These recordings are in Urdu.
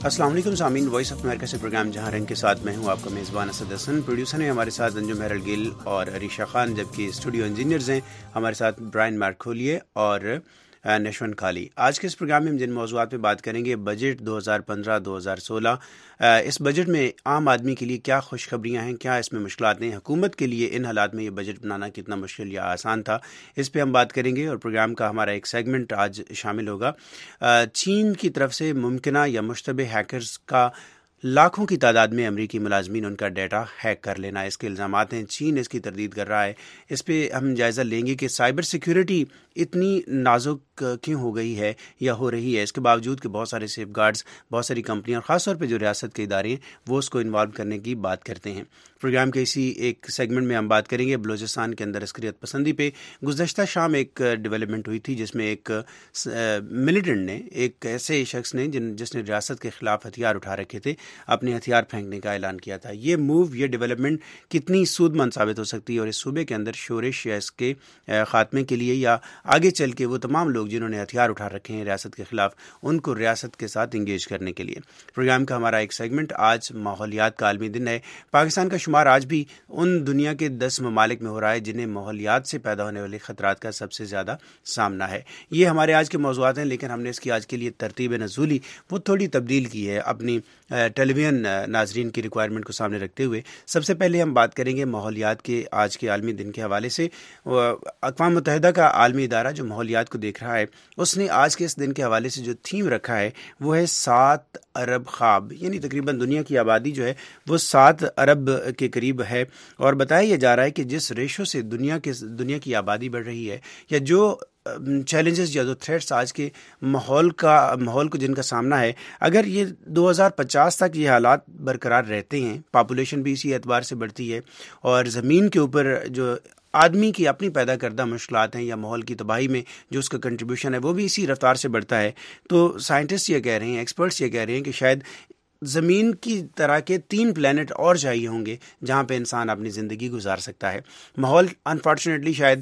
السلام علیکم سامعین، وائس آف امریکہ سے پروگرام جہاں رنگ کے ساتھ میں ہوں آپ کا میزبان اسد حسن۔ پروڈیوسر ہیں ہمارے ساتھ انجم ہیرل گل اور عریشہ خان، جبکہ اسٹوڈیو انجینئرز ہیں ہمارے ساتھ برائن مارکھولیے اور نشون کھالی۔ آج کے اس پروگرام میں ہم جن موضوعات پہ بات کریں گے، بجٹ 2015-2016۔ اس بجٹ میں عام آدمی کے لیے کیا خوشخبریاں ہیں، کیا اس میں مشکلات ہیں، حکومت کے لیے ان حالات میں یہ بجٹ بنانا کتنا مشکل یا آسان تھا، اس پہ ہم بات کریں گے۔ اور پروگرام کا ہمارا ایک سیگمنٹ آج شامل ہوگا چین کی طرف سے ممکنہ یا مشتبہ ہیکرز کا لاکھوں کی تعداد میں امریکی ملازمین ان کا ڈیٹا ہیک کر لینا، اس کے الزامات ہیں، چین اس کی تردید کر رہا ہے۔ اس پہ ہم جائزہ لیں گے کہ سائبر سیکیورٹی اتنی نازک کیوں ہو گئی ہے یا ہو رہی ہے، اس کے باوجود کہ بہت سارے سیف گارڈز، بہت ساری کمپنیاں اور خاص طور پہ جو ریاست کے ادارے ہیں وہ اس کو انوالو کرنے کی بات کرتے ہیں۔ پروگرام کے اسی ایک سیگمنٹ میں ہم بات کریں گے بلوچستان کے اندر عسکریت پسندی پہ۔ گزشتہ شام ایک ڈیولپمنٹ ہوئی تھی جس میں ایک ملیٹنٹ نے، ایک ایسے شخص نے جس نے ریاست کے خلاف ہتھیار اٹھا رکھے تھے، اپنے ہتھیار پھینکنے کا اعلان کیا تھا۔ یہ موو، یہ ڈیولپمنٹ کتنی سود مند ثابت ہو سکتی ہے اور اس صوبے کے اندر شورش یا اس کے خاتمے کے لیے یا آگے چل کے وہ تمام لوگ جنہوں نے ہتھیار اٹھا رکھے ہیں ریاست کے خلاف، ان کو ریاست کے ساتھ انگیج کرنے کے لیے۔ پروگرام کا ہمارا ایک سیگمنٹ آج ماحولیات کا عالمی دن ہے۔ پاکستان کا شمار آج بھی ان دنیا کے 10 ممالک میں ہو رہا ہے جنہیں ماحولیات سے پیدا ہونے والے خطرات کا سب سے زیادہ سامنا ہے۔ یہ ہمارے آج کے موضوعات ہیں، لیکن ہم نے اس کی آج کے لیے ترتیب نزولی وہ تھوڑی تبدیل کی ہے اپنی ٹیلی ویژن ناظرین کی ریکوائرمنٹ کو سامنے رکھتے ہوئے۔ سب سے پہلے ہم بات کریں گے ماحولیات کے آج کے عالمی دن کے حوالے سے۔ اقوام متحدہ کا عالمی ادارہ جو ماحولیات کو دیکھ رہا ہے، اس نے آج کے اس دن کے حوالے سے جو تھیم رکھا ہے وہ ہے 7 ارب خواب، یعنی تقریباً دنیا کی آبادی جو ہے وہ 7 ارب کے قریب ہے، اور بتایا یہ جا رہا ہے کہ جس ریشو سے دنیا کی آبادی بڑھ رہی ہے، یا جو چیلنجز یا جو تھریٹس آج کے ماحول کو جن کا سامنا ہے، اگر یہ 2050 تک یہ حالات برقرار رہتے ہیں، پاپولیشن بھی اسی اعتبار سے بڑھتی ہے، اور زمین کے اوپر جو آدمی کی اپنی پیدا کردہ مشکلات ہیں یا ماحول کی تباہی میں جو اس کا کنٹریبیوشن ہے وہ بھی اسی رفتار سے بڑھتا ہے، تو سائنٹسٹ یہ کہہ رہے ہیں، ایکسپرٹس یہ کہہ رہے ہیں کہ شاید زمین کی طرح کے 3 پلانٹ اور چاہیے ہوں گے جہاں پہ انسان اپنی زندگی گزار سکتا ہے۔ ماحول انفارچونیٹلی شاید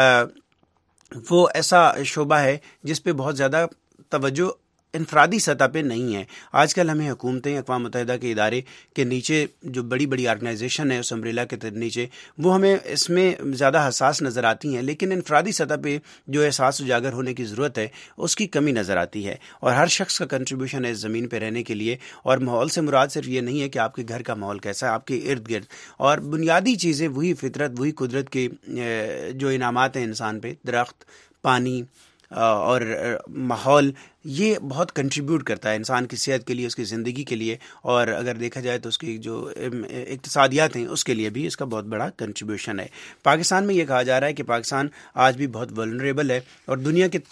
وہ ایسا شعبہ ہے جس پہ بہت زیادہ توجہ انفرادی سطح پہ نہیں ہے۔ آج کل ہمیں حکومتیں، اقوام متحدہ کے ادارے کے نیچے جو بڑی بڑی آرگنائزیشن ہے اس امبریلا کے نیچے، وہ ہمیں اس میں زیادہ حساس نظر آتی ہیں، لیکن انفرادی سطح پہ جو احساس اجاگر ہونے کی ضرورت ہے اس کی کمی نظر آتی ہے، اور ہر شخص کا کنٹریبیوشن ہے اس زمین پہ رہنے کے لیے۔ اور ماحول سے مراد صرف یہ نہیں ہے کہ آپ کے گھر کا ماحول کیسا ہے، آپ کے ارد گرد اور بنیادی چیزیں وہی فطرت، وہی قدرت کے جو انعامات ہیں انسان پہ، درخت، پانی اور ماحول، یہ بہت کنٹریبیوٹ کرتا ہے انسان کی صحت کے لیے، اس کی زندگی کے لیے، اور اگر دیکھا جائے تو اس کی جو اقتصادیات ہیں اس کے لیے بھی اس کا بہت بڑا کنٹریبیوشن ہے۔ پاکستان میں یہ کہا جا رہا ہے کہ پاکستان آج بھی بہت ولنریبل ہے، اور دنیا کے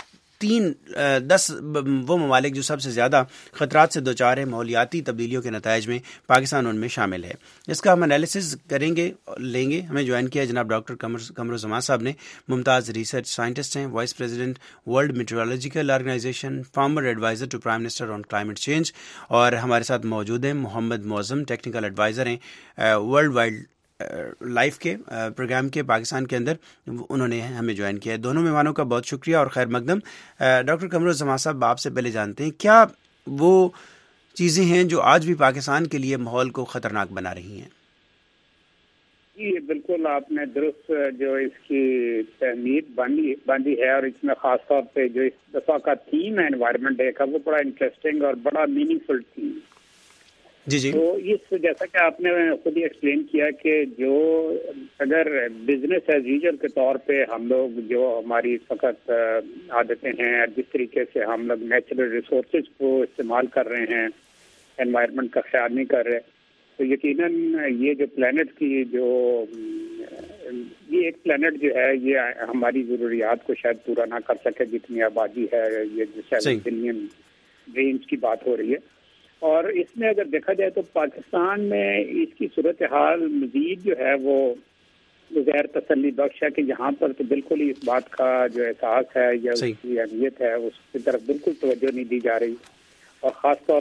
10 وہ ممالک جو سب سے زیادہ خطرات سے دوچار ہیں ماحولیاتی تبدیلیوں کے نتائج میں، پاکستان ان میں شامل ہے۔ اس کا ہم انالیسز کریں گے، لیں گے۔ ہمیں جوائن کیا جناب ڈاکٹر قمرالزمان صاحب نے، ممتاز ریسرچ سائنٹسٹ ہیں، vice president world meteorological organisation, former adviser to prime minister on climate change, اور ہمارے ساتھ موجود ہیں محمد معظم، ٹیکنیکل ایڈوائزر ہیں ورلڈ وائلڈ لائف کے پروگرام کے پاکستان کے اندر، انہوں نے ہمیں جوائن کیا ہے۔ دونوں مہمانوں کا بہت شکریہ اور خیر مقدم۔ ڈاکٹر قمرالزمان صاحب، آپ سے پہلے جانتے ہیں کیا وہ چیزیں ہیں جو آج بھی پاکستان کے لیے ماحول کو خطرناک بنا رہی ہیں؟ جی بالکل، آپ نے درست جو اس کی تحمید باندھی ہے، اور اس میں خاص طور پہ جو اس دفعہ کا تھیم ہے انوائرمنٹ ڈے کا، وہ بڑا انٹرسٹنگ اور بڑا میننگ فل تھیم۔ جی تو اس جیسا کہ آپ نے خود ہی ایکسپلین کیا کہ جو اگر بزنس ایز یوزل کے طور پہ ہم لوگ جو ہماری فقط عادتیں ہیں، جس طریقے سے ہم لوگ نیچرل ریسورسز کو استعمال کر رہے ہیں، انوائرمنٹ کا خیال نہیں کر رہے، تو یقیناً یہ جو پلانٹ کی جو یہ ایک پلانٹ جو ہے یہ ہماری ضروریات کو شاید پورا نہ کر سکے، جتنی آبادی ہے، یہ جو 7 بلین رینج کی بات ہو رہی ہے۔ اور اس میں اگر دیکھا جائے تو پاکستان میں اس کی صورتحال مزید جو ہے وہ غیر تسلی بخش ہے کہ یہاں پر تو بالکل ہی اس بات کا جو احساس ہے یا اس کی اہمیت ہے اس کی طرف بالکل توجہ نہیں دی جا رہی، اور خاص طور